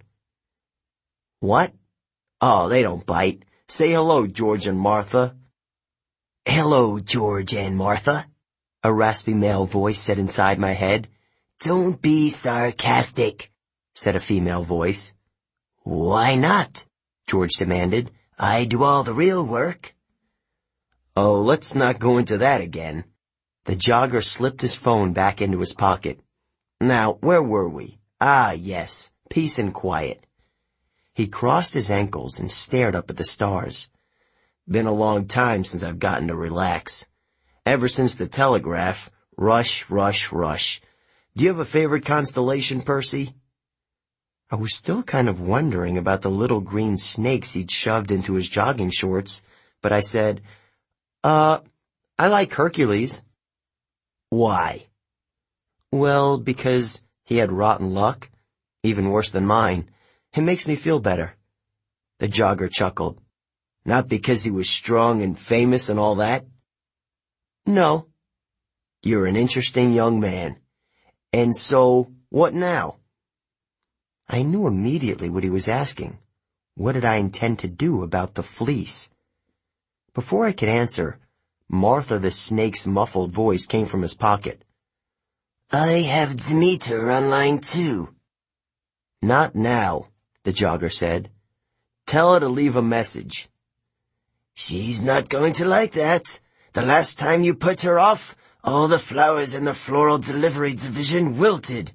"What? Oh, they don't bite. Say hello, George and Martha." "Hello, George and Martha," a raspy male voice said inside my head. "Don't be sarcastic," said a female voice. "Why not?" George demanded. "I do all the real work." "Oh, let's not go into that again." The jogger slipped his phone back into his pocket. "Now, where were we? Ah, yes, peace and quiet." He crossed his ankles and stared up at the stars. "Been a long time since I've gotten to relax. Ever since the telegraph, rush, rush, rush. Do you have a favorite constellation, Percy?" I was still kind of wondering about the little green snakes he'd shoved into his jogging shorts, but I said, Uh, I like Hercules." "Why?" "Well, because he had rotten luck, even worse than mine. It makes me feel better." The jogger chuckled. "Not because he was strong and famous and all that?" "No." "You're an interesting young man. And so, what now?" I knew immediately what he was asking. What did I intend to do about the fleece? Before I could answer, Martha the snake's muffled voice came from his pocket. "I have Demeter on line two." "Not now," the jogger said. "Tell her to leave a message." "She's not going to like that. The last time you put her off, all the flowers in the floral delivery division wilted."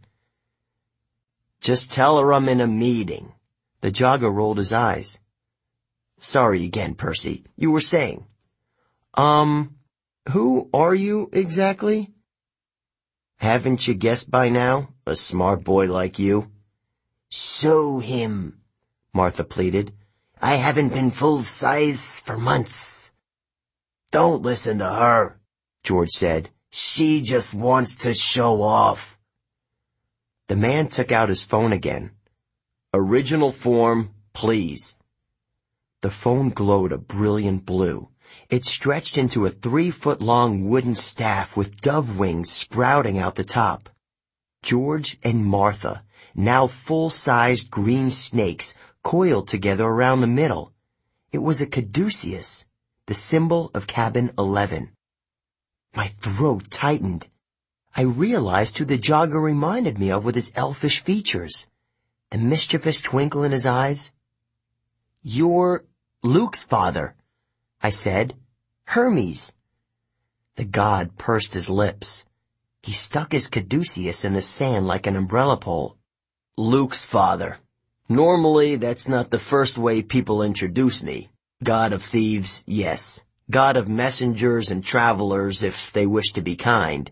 "Just tell her I'm in a meeting." The jogger rolled his eyes. "Sorry again, Percy. You were saying." Um, who are you exactly?" "Haven't you guessed by now, a smart boy like you?" "Show him," Martha pleaded. "I haven't been full size for months." "Don't listen to her," George said. "She just wants to show off." The man took out his phone again. "Original form, please." The phone glowed a brilliant blue. It stretched into a three-foot-long wooden staff with dove wings sprouting out the top. George and Martha, now full-sized green snakes, coiled together around the middle. It was a caduceus, the symbol of cabin eleven. My throat tightened. I realized who the jogger reminded me of with his elfish features, the mischievous twinkle in his eyes. "You're Luke's father," I said. "Hermes." The god pursed his lips. He stuck his caduceus in the sand like an umbrella pole. "Luke's father. Normally, that's not the first way people introduce me. God of thieves, yes. God of messengers and travelers, if they wish to be kind."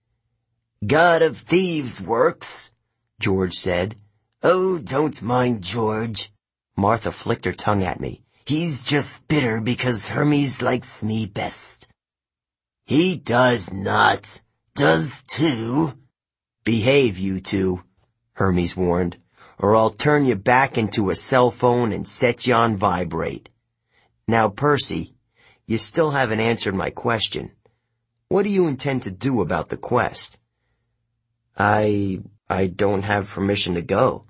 "God of thieves works," George said. "Oh, don't mind George." Martha flicked her tongue at me. "He's just bitter because Hermes likes me best." "He does not. Does too." "Behave, you two," Hermes warned, "or I'll turn you back into a cell phone and set you on vibrate. Now, Percy, you still haven't answered my question. What do you intend to do about the quest?" I, I don't have permission to go."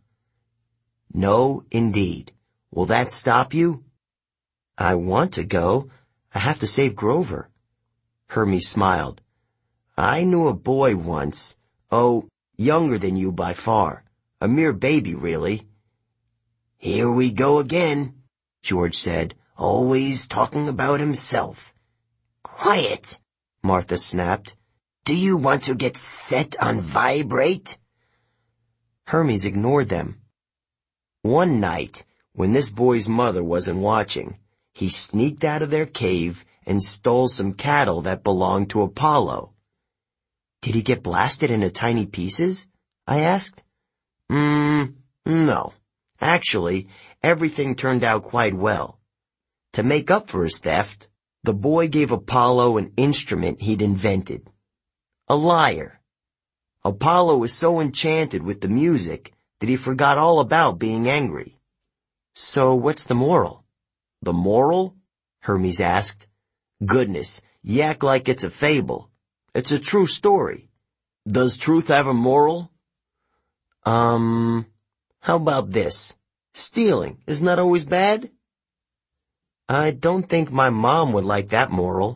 "No, indeed. Will that stop you?" "I want to go. I have to save Grover." Hermes smiled. "I knew a boy once. Oh, younger than you by far. A mere baby, really." "Here we go again," George said, always talking about himself. "Quiet," Martha snapped. "Do you want to get set on vibrate?" Hermes ignored them. "One night, when this boy's mother wasn't watching, he sneaked out of their cave and stole some cattle that belonged to Apollo." "Did he get blasted into tiny pieces?" I asked. Mm, no. Actually, everything turned out quite well. To make up for his theft, the boy gave Apollo an instrument he'd invented. A lyre. Apollo was so enchanted with the music that he forgot all about being angry. So what's the moral? The moral? Hermes asked. Goodness, you act like it's a fable. It's a true story. Does truth have a moral? Um, how about this? Stealing is not always bad? I don't think my mom would like that moral.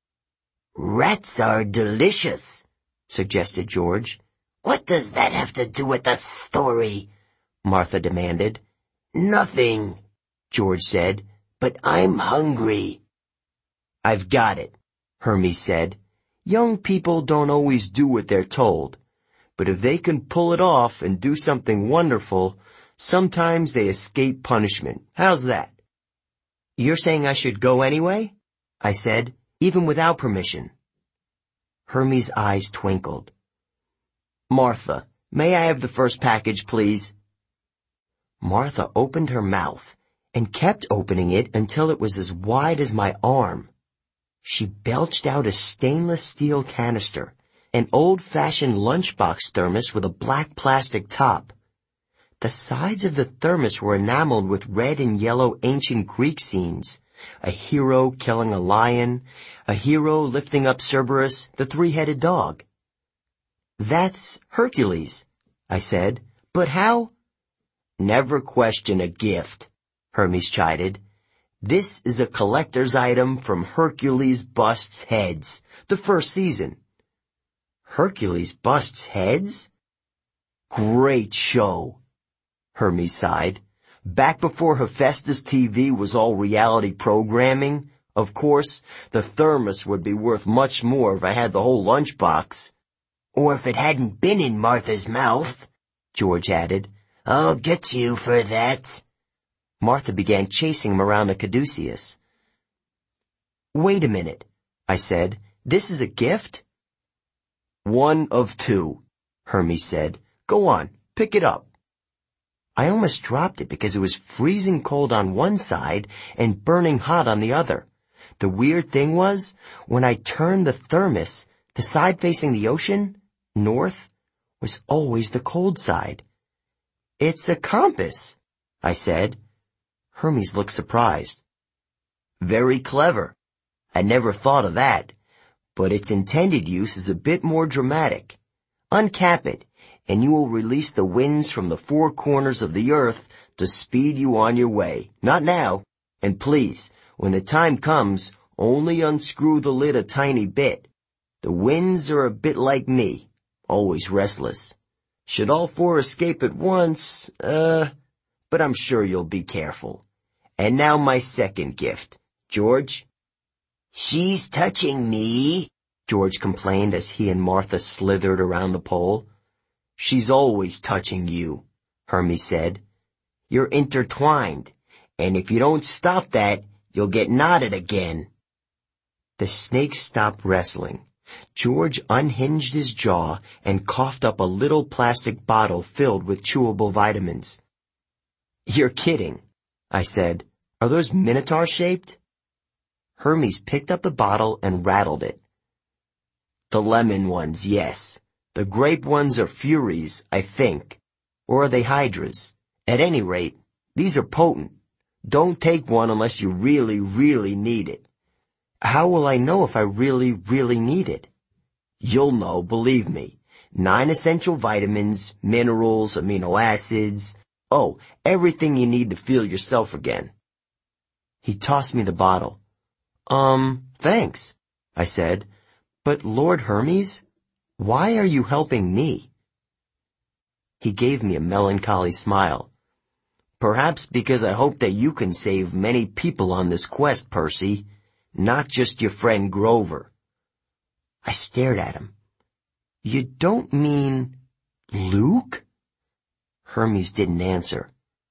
Rats are delicious, suggested George. What does that have to do with the story? Martha demanded. Nothing, George said, but I'm hungry. I've got it, Hermes said. Young people don't always do what they're told, but if they can pull it off and do something wonderful, sometimes they escape punishment. How's that? You're saying I should go anyway? I said, even without permission. Hermes' eyes twinkled. Martha, may I have the first package, please? Martha opened her mouth and kept opening it until it was as wide as my arm. She belched out a stainless steel canister, an old-fashioned lunchbox thermos with a black plastic top. The sides of the thermos were enameled with red and yellow ancient Greek scenes, a hero killing a lion, a hero lifting up Cerberus, the three-headed dog. That's Hercules, I said, but how? Never question a gift, Hermes chided. This is a collector's item from Hercules Busts Heads, the first season. Hercules Busts Heads? Great show, Hermes sighed. Back before Hephaestus T V was all reality programming, of course, the thermos would be worth much more if I had the whole lunchbox. Or if it hadn't been in Martha's mouth, George added. I'll get you for that. Martha began chasing him around the caduceus. Wait a minute, I said. This is a gift? One of two, Hermes said. Go on, pick it up. I almost dropped it because it was freezing cold on one side and burning hot on the other. The weird thing was, when I turned the thermos, the side facing the ocean, north, was always the cold side. It's a compass, I said. Hermes looked surprised. Very clever. I never thought of that, but its intended use is a bit more dramatic. Uncap it, and you will release the winds from the four corners of the earth to speed you on your way. Not now. And please, when the time comes, only unscrew the lid a tiny bit. The winds are a bit like me, always restless. Should all four escape at once, uh, but I'm sure you'll be careful. And now my second gift. George? She's touching me, George complained as he and Martha slithered around the pole. She's always touching you, Hermes said. You're intertwined, and if you don't stop that, you'll get knotted again. The snake stopped wrestling. George unhinged his jaw and coughed up a little plastic bottle filled with chewable vitamins. You're kidding, I said. Are those minotaur-shaped? Hermes picked up the bottle and rattled it. The lemon ones, yes. The grape ones are furies, I think. Or are they hydras? At any rate, these are potent. Don't take one unless you really, really need it. How will I know if I really, really need it? You'll know, believe me. Nine essential vitamins, minerals, amino acids. Oh, everything you need to feel yourself again. He tossed me the bottle. Um, thanks, I said. But Lord Hermes, why are you helping me? He gave me a melancholy smile. Perhaps because I hope that you can save many people on this quest, Percy. Not just your friend Grover. I stared at him. You don't mean Luke? Hermes didn't answer.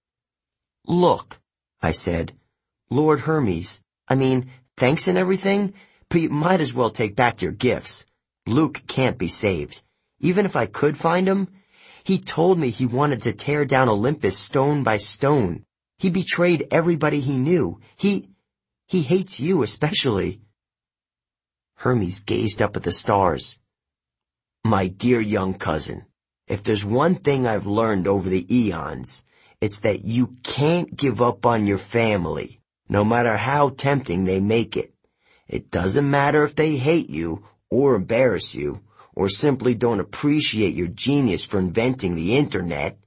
Look, I said, Lord Hermes, I mean, thanks and everything, but you might as well take back your gifts. Luke can't be saved. Even if I could find him, he told me he wanted to tear down Olympus stone by stone. He betrayed everybody he knew. He... He hates you especially. Hermes gazed up at the stars. My dear young cousin, if there's one thing I've learned over the eons, it's that you can't give up on your family, no matter how tempting they make it. It doesn't matter if they hate you, or embarrass you, or simply don't appreciate your genius for inventing the internet.